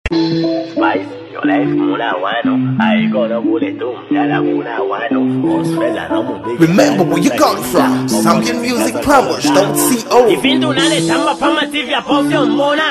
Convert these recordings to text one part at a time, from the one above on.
Spice, your life mula wano. I got a bullet too, yala mula wano. Remember where you got it from. Zambian Music Powers, don't see old. If you do not tamba pama TV apofyo mbona.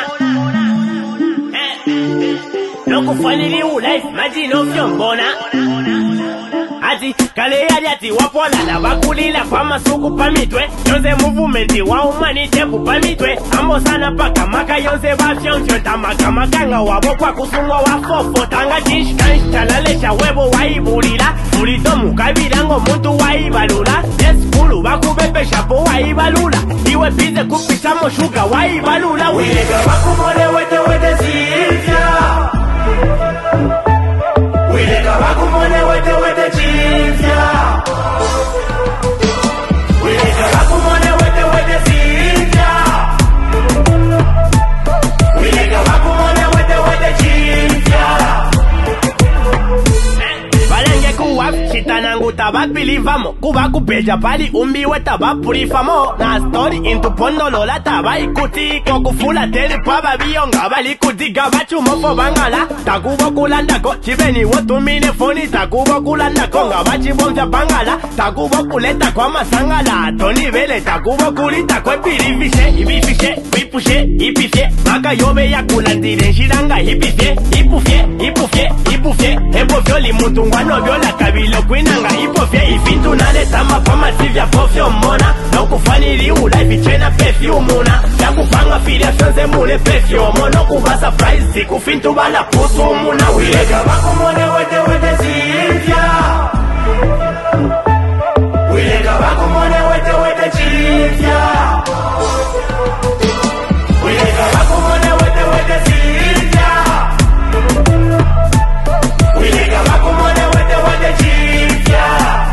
No kufanili u life maji no fyo mbona. Ati kale yali ati wapola na bakulila kwa masuku pamitwe. Yonze movementi wa umani tepu pamitwe. Ambo sana paka maka yonze bafyoncho. Tamaka makanga wabo kwa kusungwa wafofo. Tanga jish kansh talalesha webo waibulila. Fulitomu kabirango muntu waibalula. Yes kulu bakubebe shapo waibalula. Iwe bize kupisamo shuga waibalula. Wilega wakumole wete wete zilvya. Wilega wakumole wete wete zilvya. Wilega wakumole wete wete zilvya. Wilega wakumole wete wete zilvya. Balenge kuwaf chitanangu tabapilivamo. Kuba kupeja pali umbiwe tabapulifamo. Na story into pondo lola taba ikuti. Kokufula tele paba biyonga bali kudiga bachu mofo bangala. Takubo kulandako chibeni wotumine foni. Takubo kulandako nga bachi bonza bangala. Takubo kuleta kwa masangala. Toni vele takubo kulita kwe pirifishe. Ibifishe, wipushe, ipifye. Maka yobe ya kulandire nshiranga ipifye. Ipufye, ipufye, ipufye. Ebo vyoli mutungwano vyola kabilo kwinanga ipofye. Ifintu nale tama pama sivya pofyo mona. Na ukufaniri ulife chena perfume. Ya kupanga filia shonze mule perfume. No kuba surprise siku fintu bala pusu muna. Wilega wakumone wete wete zilvya. Wilega wakumone wete wete zilvya. Wilega wakumone wete wete zilvya. Wilega wakumone wete wete zilvya.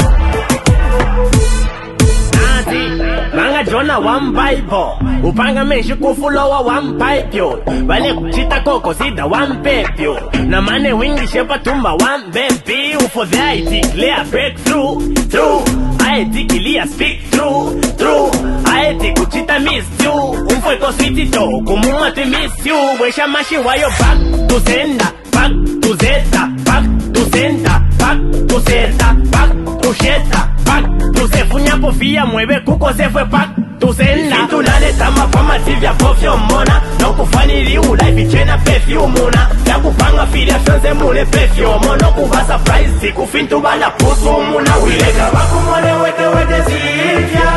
Manga Jona one Bible. Upanga menshi kufulowa one pipe yo. Vale kuchita koko sida one pepyo. Na mane wingi shepa tumba one baby. Ufo there I declare breakthrough. True. I declare speak true. True. I kuchita miss you. Ufo iko sweetie to. Kumuma te miss you. Wesha mashi wayo back to sender. Back to zeta. Back to center. Back to zeta. Back to sheta. Back to sefunya pofia mueve kuko se fue back to senda. Fintu nale tama pama sivya pofyo mona. Na ukufaniri ulife chena perfume. Ya kupanga filia shonze mule perfume. No kuba surprise siku fintu bala pusu muna. Wilega wakumole wete wete zilvya.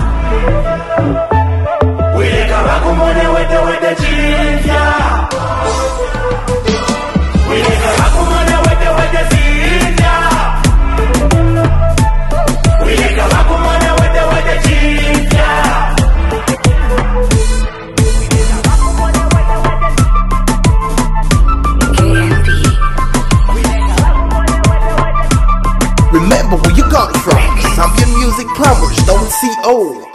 Wilega wakumole wete wete zilvya. Wilega wakumole wete wete zilvya. Wilega wakumole wete wete zilvya. Remember where you got it from. Zambian Music Powers, don't see old.